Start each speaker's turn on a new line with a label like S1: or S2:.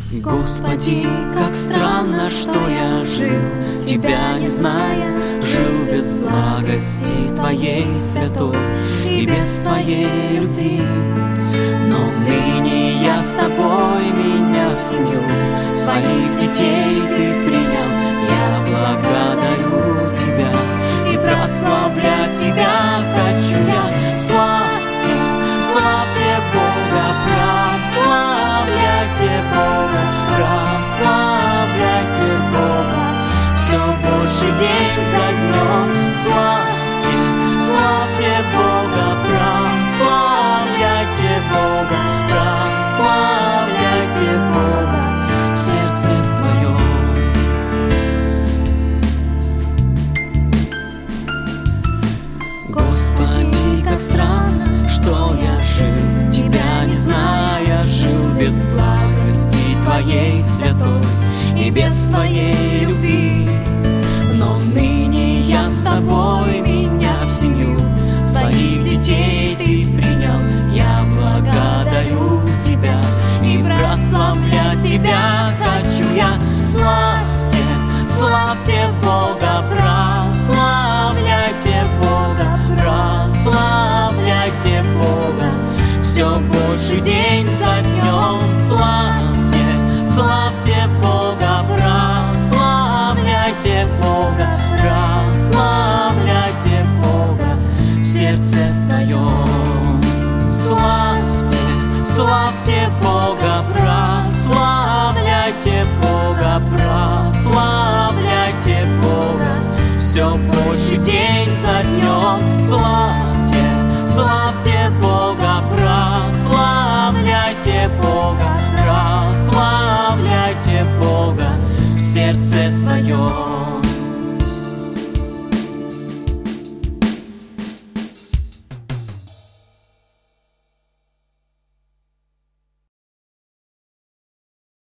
S1: Господи, как странно, что я жил, Тебя не зная, жил без благости Твоей святой и без Твоей любви. Но ныне я с Тобой, меня в семью своих детей Ты принял. Я благодарю Тебя и прославлять Тебя хочу я. Славьте, славьте Бога, прославляйте Бога, прославляйте Бога, все больше день за днем. Славьте, славьте Бога, прославляйте Бога, прославляйте Бога в сердце своем. Господи, как странно, что я жил, Тебя не зная, жил без благости Твоей святой и без Твоей любви. Но ныне я с Тобой, меня в семью своих детей Ты принял. Я благодарю Тебя и прославлять Тебя хочу я. Славьте, славьте Бога, прославляйте Бога, прославляйте Бога, все больше день за днем. Славьте, славьте Бога, прославляйте Бога, прославляйте Бога в сердце своем. Славьте, славьте Бога, прославляйте Бога, прославляйте Бога, все больше день за днем. Славьте, славьте Бога, прославляйте Бога, прославляйте Бога в сердце своем.